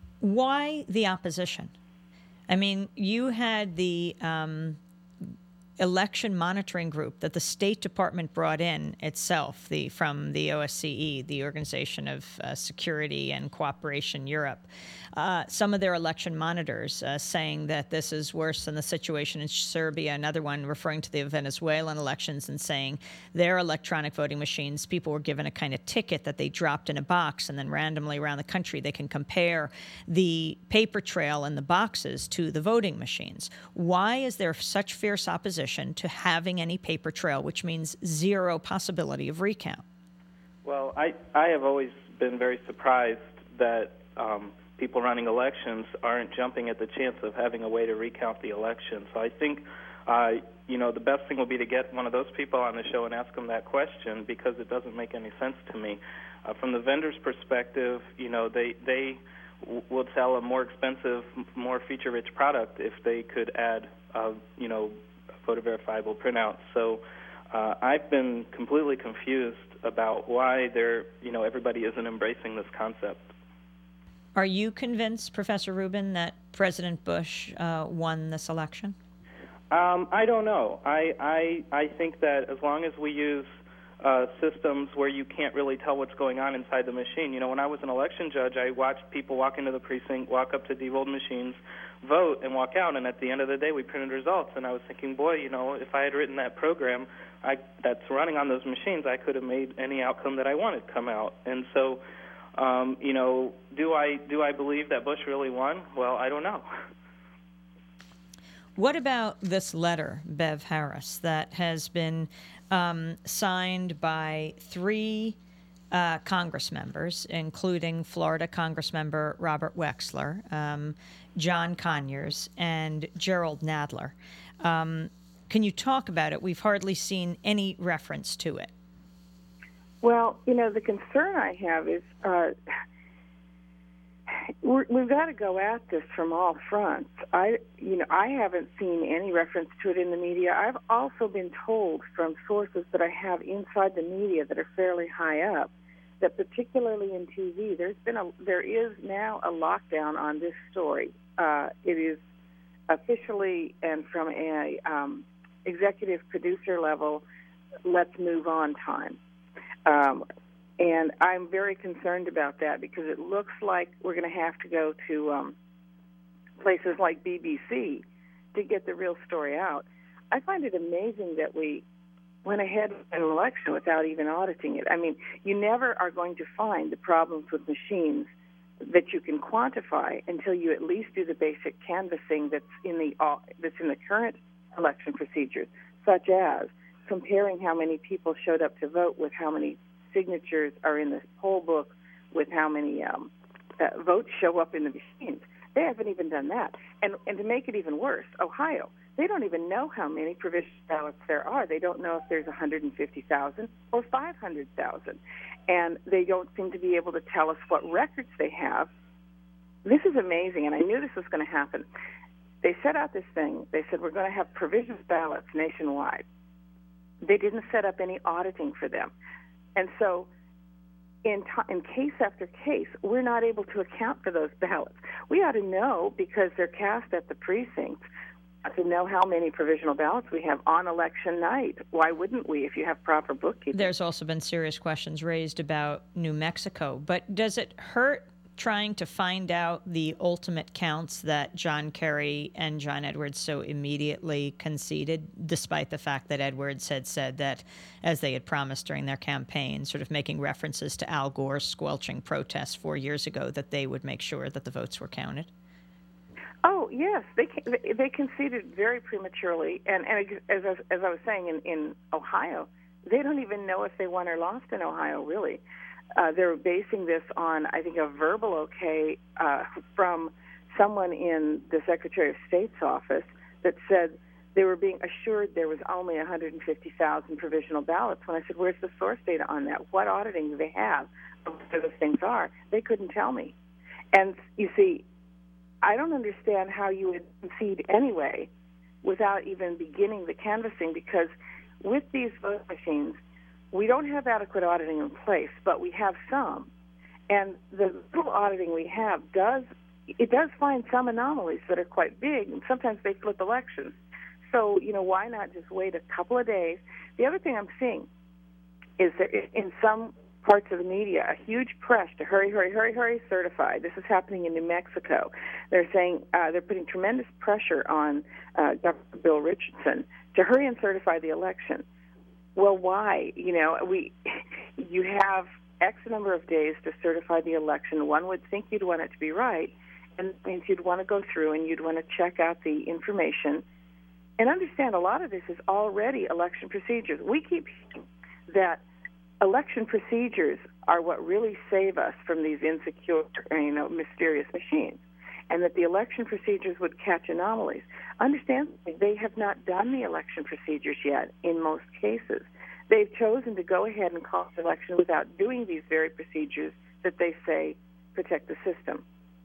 Why the opposition? I mean, you had the um, election monitoring group that the State Department brought in itself, the from the O S C E, the Organization of uh, Security and Cooperation Europe, uh, some of their election monitors uh, saying that this is worse than the situation in Serbia. Another one referring to the Venezuelan elections and saying their electronic voting machines, people were given a kind of ticket that they dropped in a box, and then randomly around the country they can compare the paper trail in the boxes to the voting machines. Why is there such fierce opposition to having any paper trail, which means zero possibility of recount? Well, I, I have always been very surprised that um, people running elections aren't jumping at the chance of having a way to recount the election. So I think, uh, you know, the best thing will be to get one of those people on the show and ask them that question, because it doesn't make any sense to me. Uh, from the vendor's perspective, you know, they, they w- will sell a more expensive, more feature-rich product if they could add, uh, you know, voter verifiable printouts. So uh, I've been completely confused about why they're, you know, everybody isn't embracing this concept. Are you convinced, Professor Rubin, that President Bush uh, won this election? Um, I don't know. I, I I think that as long as we use uh, systems where you can't really tell what's going on inside the machine. You know, when I was an election judge, I watched people walk into the precinct, walk up to de-rolled machines, vote, and walk out. And at the end of the day, we printed results. And I was thinking, boy, you know, if I had written that program I, that's running on those machines, I could have made any outcome that I wanted come out. And so, um, you know, do I do I believe that Bush really won? Well, I don't know. What about this letter, Bev Harris, that has been um, signed by three uh, Congress members, including Florida Congressmember Robert Wexler, um, John Conyers, and Gerald Nadler? Um, can you talk about it? We've hardly seen any reference to it. Well, you know, the concern I have is uh, we're, we've got to go at this from all fronts. I, you know, I haven't seen any reference to it in the media. I've also been told from sources that I have inside the media that are fairly high up that, particularly in T V, there's been a there is now a lockdown on this story. Uh, it is officially and from a um, executive producer level, let's move on time. Um, and I'm very concerned about that because it looks like we're going to have to go to um, places like B B C to get the real story out. I find it amazing that we went ahead with an election without even auditing it. I mean, you never are going to find the problems with machines that you can quantify until you at least do the basic canvassing that's in the uh, that's in the current election procedures, such as comparing how many people showed up to vote with how many signatures are in the poll book with how many um, uh, votes show up in the machines. They haven't even done that. And and to make it even worse, Ohio, they don't even know how many provisional ballots there are. They don't know if there's one hundred fifty thousand or five hundred thousand. And they don't seem to be able to tell us what records they have. This is amazing, and I knew this was going to happen. They set out this thing. They said, we're going to have provisional ballots nationwide. They didn't set up any auditing for them. And so in, t- in case after case, we're not able to account for those ballots. We ought to know, because they're cast at the precincts, to know how many provisional ballots we have on election night. Why wouldn't we if you have proper bookkeeping? There's also been serious questions raised about New Mexico. But does it hurt trying to find out the ultimate counts that John Kerry and John Edwards so immediately conceded, despite the fact that Edwards had said that, as they had promised during their campaign, sort of making references to Al Gore's squelching protests four years ago, that they would make sure that the votes were counted? Oh, yes. They they conceded very prematurely. And, and as, I, as I was saying, in, in Ohio, they don't even know if they won or lost in Ohio, really. Uh, they're basing this on, I think, a verbal okay uh, from someone in the Secretary of State's office that said they were being assured there was only one hundred fifty thousand provisional ballots. When I said, where's the source data on that? What auditing do they have of what those things are? They couldn't tell me. And, you see, I don't understand how you would concede anyway without even beginning the canvassing, because with these vote machines, we don't have adequate auditing in place, but we have some. And the little auditing we have does, it does find some anomalies that are quite big, and sometimes they flip elections. So, you know, why not just wait a couple of days? The other thing I'm seeing is that in some parts of the media, a huge press to hurry, hurry, hurry, hurry, certify. This is happening in New Mexico. They're saying uh, they're putting tremendous pressure on uh, Governor Bill Richardson to hurry and certify the election. Well, why? You know, we you have X number of days to certify the election. One would think you'd want it to be right, and that means you'd want to go through and you'd want to check out the information and understand a lot of this is already election procedures. We keep hearing that election procedures are what really save us from these insecure, you know, mysterious machines, and that the election procedures would catch anomalies. Understand, they have not done the election procedures yet in most cases. They've chosen to go ahead and call the election without doing these very procedures that they say protect the system.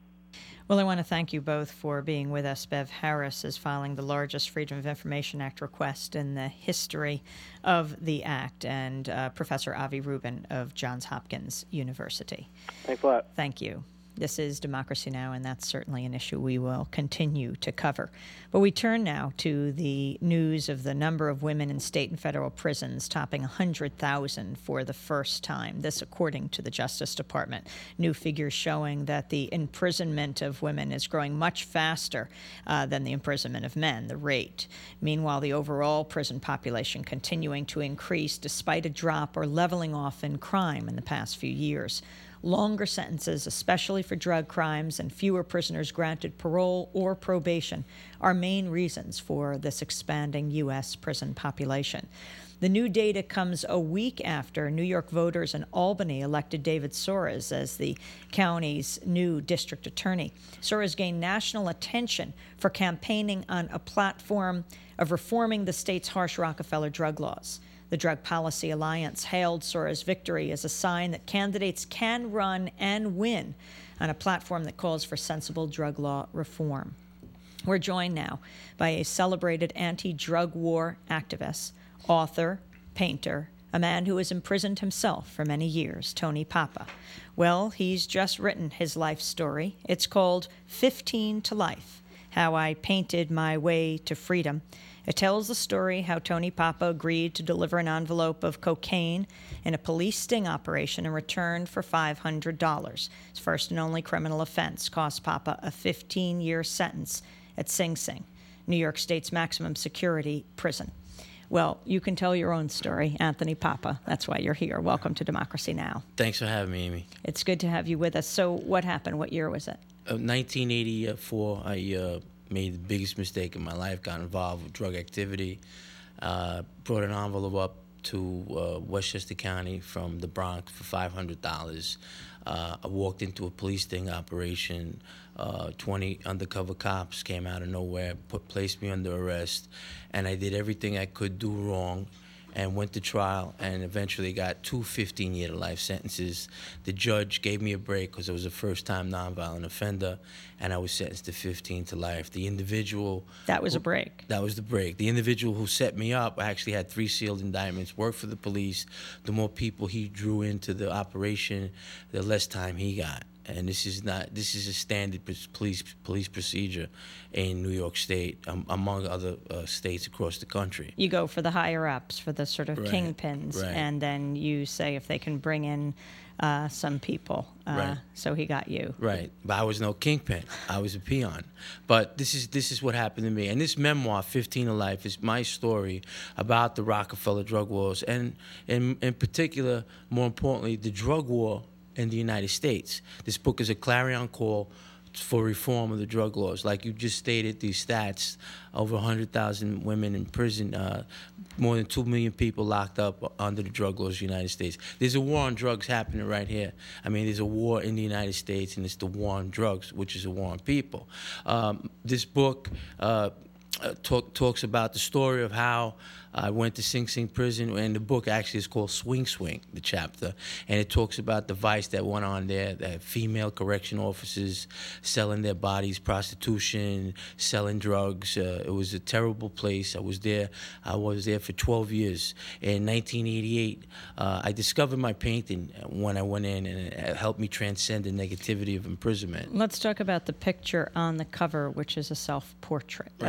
Well, I want to thank you both for being with us. Bev Harris is filing the largest Freedom of Information Act request in the history of the Act, and uh, Professor Avi Rubin of Johns Hopkins University. Thanks a lot. Thank you. This is Democracy Now!, and that's certainly an issue we will continue to cover. But we turn now to the news of the number of women in state and federal prisons topping one hundred thousand for the first time. This according to the Justice Department. New figures showing that the imprisonment of women is growing much faster uh, than the imprisonment of men, the rate. Meanwhile, the overall prison population continuing to increase despite a drop or leveling off in crime in the past few years. Longer sentences, especially for drug crimes, and fewer prisoners granted parole or probation are main reasons for this expanding U S prison population. The new data comes a week after New York voters in Albany elected David Soares as the county's new district attorney. Soares gained national attention for campaigning on a platform of reforming the state's harsh Rockefeller drug laws. The Drug Policy Alliance hailed Soares' victory as a sign that candidates can run and win on a platform that calls for sensible drug law reform. We're joined now by a celebrated anti-drug war activist, author, painter, a man who was imprisoned himself for many years, Tony Papa. Well, he's just written his life story. It's called fifteen to Life, How I Painted My Way to Freedom. It tells the story how Tony Papa agreed to deliver an envelope of cocaine in a police sting operation in return for five hundred dollars. His first and only criminal offense cost Papa a fifteen-year sentence at Sing Sing, New York State's maximum security prison. Well, you can tell your own story, Anthony Papa. That's why you're here. Welcome to Democracy Now! Thanks for having me, Amy. It's good to have you with us. So what happened? What year was it? Uh, nineteen eighty-four, I uh, made the biggest mistake in my life, got involved with drug activity, uh, brought an envelope up to uh, Westchester County from the Bronx for five hundred dollars. Uh, I walked into a police sting operation. Uh, twenty undercover cops came out of nowhere, put placed me under arrest, and I did everything I could do wrong and went to trial and eventually got two fifteen-year-to-life sentences. The judge gave me a break because I was a first-time nonviolent offender, and I was sentenced to fifteen to life. The individual... That was who, a break. That was the break. The individual who set me up, I actually had three sealed indictments, worked for the police. The more people he drew into the operation, the less time he got. And this is not, this is a standard police police procedure in New York State, um, among other uh, states across the country. You go for the higher ups, for the sort of right. kingpins, right. and then you say if they can bring in uh, some people. Uh, right. So he got you. Right, but I was no kingpin. I was a peon. But this is this is what happened to me. And this memoir, fifteen to Life, is my story about the Rockefeller drug wars, and in in particular, more importantly, the drug war in the United States. This book is a clarion call for reform of the drug laws. Like you just stated, these stats, over one hundred thousand women in prison, uh, more than two million people locked up under the drug laws of the United States. There's a war on drugs happening right here. I mean, there's a war in the United States, and it's the war on drugs, which is a war on people. Um, this book uh, uh, talk, talks about the story of how I went to Sing Sing prison, and the book actually is called Swing Swing, the chapter, and it talks about the vice that went on there, that female correction officers selling their bodies, prostitution, selling drugs. Uh, it was a terrible place. I was there. I was there for twelve years. In nineteen eighty-eight, uh, I discovered my painting when I went in, and it helped me transcend the negativity of imprisonment. Let's talk about the picture on the cover, which is a self-portrait Right. of you.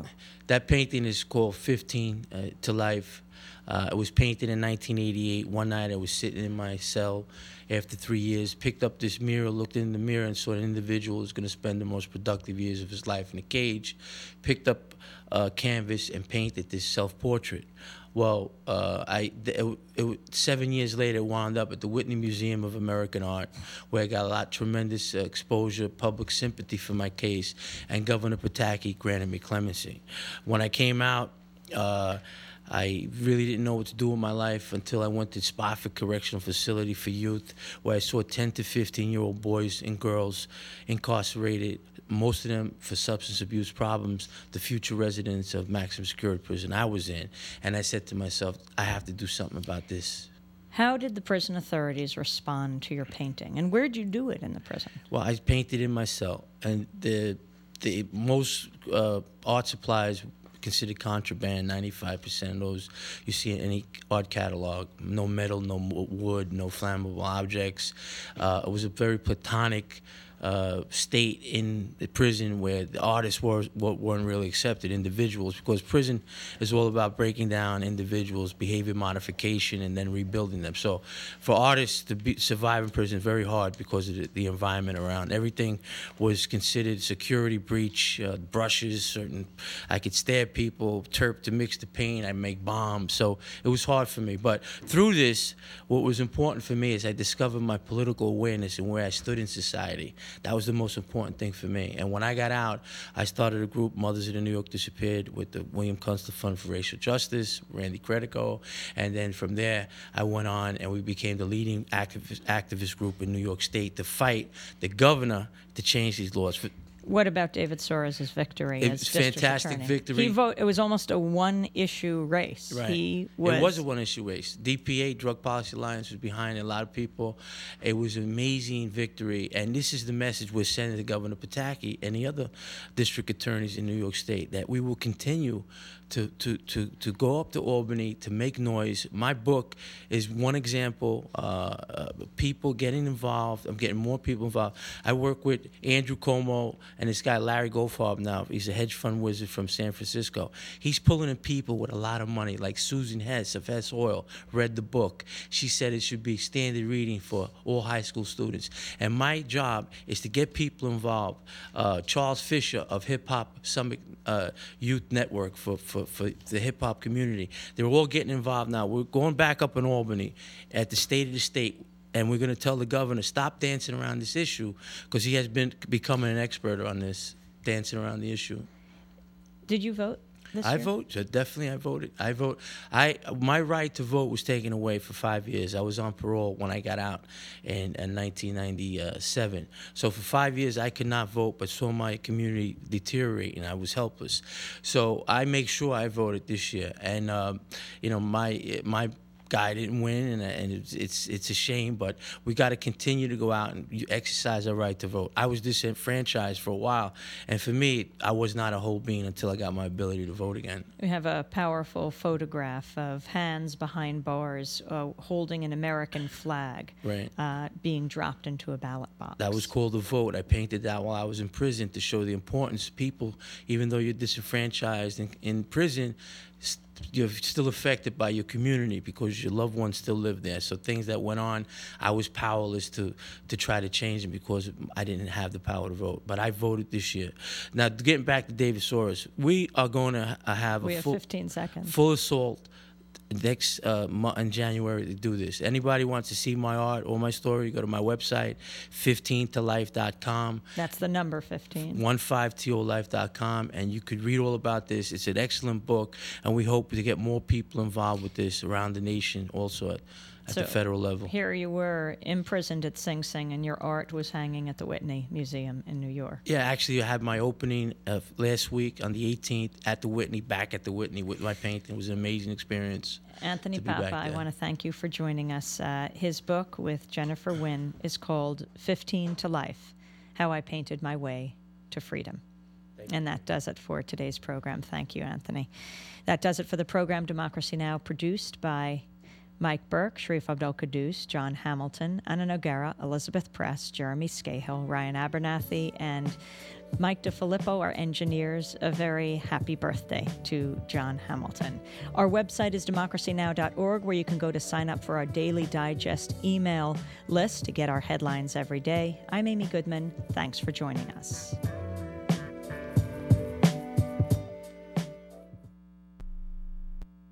you? That painting is called fifteen uh, to Life. Uh, it was painted in nineteen eighty-eight. One night I was sitting in my cell after three years, picked up this mirror, looked in the mirror, and saw an individual who's going to spend the most productive years of his life in a cage, picked up a canvas and painted this self-portrait. Well, uh, I, it, it, seven years later, it wound up at the Whitney Museum of American Art, where I got a lot tremendous uh, exposure, public sympathy for my case, and Governor Pataki granted me clemency. When I came out, uh, I really didn't know what to do with my life until I went to Spofford Correctional Facility for Youth, where I saw ten to fifteen-year-old boys and girls incarcerated, most of them for substance abuse problems, the future residents of maximum security prison I was in. And I said to myself, I have to do something about this. How did the prison authorities respond to your painting, and where did you do it in the prison? Well, I painted in my cell, and the the most uh, art supplies considered contraband. ninety-five percent of those you see in any art catalog. No metal, no wood, no flammable objects. Uh, it was a very platonic uh, state in the prison where the artists were, weren't really accepted, individuals, because prison is all about breaking down individuals, behavior modification, and then rebuilding them. So for artists to be, survive in prison is very hard because of the, the environment around. Everything was considered security breach, uh, brushes, certain, I could stab people, terp to mix the paint, I make bombs. So it was hard for me. But through this, what was important for me is I discovered my political awareness and where I stood in society. That was the most important thing for me. And when I got out, I started a group, Mothers of the New York Disappeared, with the William Kunstler Fund for Racial Justice, Randy Credico. And then from there, I went on and we became the leading activist, activist group in New York State to fight the governor to change these laws. What about David Soares' victory It as was district fantastic attorney? victory. He vote, it was almost a one-issue race. Right. He was, it was a one-issue race. D P A, Drug Policy Alliance, was behind a lot of people. It was an amazing victory, and this is the message we're sending to Governor Pataki and the other district attorneys in New York State, that we will continue to, to, to, to go up to Albany, to make noise. My book is one example. Uh, uh, people getting involved. I'm getting more people involved. I work with Andrew Cuomo and this guy Larry Goldfarb now. He's a hedge fund wizard from San Francisco. He's pulling in people with a lot of money, like Susan Hess of Hess Oil read the book. She said it should be standard reading for all high school students. And my job is to get people involved. Uh, Charles Fisher of Hip Hop Summit uh, Youth Network for, for, for the hip hop community. They're all getting involved now. We're going back up in Albany at the State of the State. And we're going to tell the governor, stop dancing around this issue, because he has been becoming an expert on this, dancing around the issue. Did you vote this I year? vote. So definitely I voted. I vote. I My right to vote was taken away for five years. I was on parole when I got out in, in nineteen ninety-seven. So for five years I could not vote, but saw my community deteriorate, and I was helpless. So I make sure I voted this year. And, um, you know, my my guy didn't win, and, and it's, it's it's a shame, but we got to continue to go out and exercise our right to vote. I was disenfranchised for a while, and for me, I was not a whole being until I got my ability to vote again. We have a powerful photograph of hands behind bars uh, holding an American flag, Right. uh, being dropped into a ballot box. That was called a vote. I painted that while I was in prison to show the importance. People, even though you're disenfranchised in, in prison, you're still affected by your community because your loved ones still live there. So things that went on, I was powerless to to try to change them because I didn't have the power to vote. But I voted this year. Now, getting back to David Soares, we are going to have we a have full, fifteen seconds. full assault next uh, month in January to do this. Anybody wants to see my art or my story, go to my website, fifteen to life dot com. That's the number fifteen. fifteen to life dot com, and you could read all about this. It's an excellent book, and we hope to get more people involved with this around the nation, also at, at So the federal level. Here you were imprisoned at Sing Sing, and your art was hanging at the Whitney Museum in New York. Yeah, actually, I had my opening uh, last week on the eighteenth at the Whitney, back at the Whitney with my painting. It was an amazing experience. Anthony to be Papa, back I there. want to thank you for joining us. Uh, his book with Jennifer Wynn is called fifteen to Life, How I Painted My Way to Freedom. And that does it for today's program. Thank you, Anthony. That does it for the program Democracy Now!, produced by Mike Burke, Sharif Abdel-Qaddus, John Hamilton, Anna Noguera, Elizabeth Press, Jeremy Scahill, Ryan Abernathy, and Mike DeFilippo, our engineers, a very happy birthday to John Hamilton. Our website is democracy now dot org, where you can go to sign up for our daily digest email list to get our headlines every day. I'm Amy Goodman. Thanks for joining us.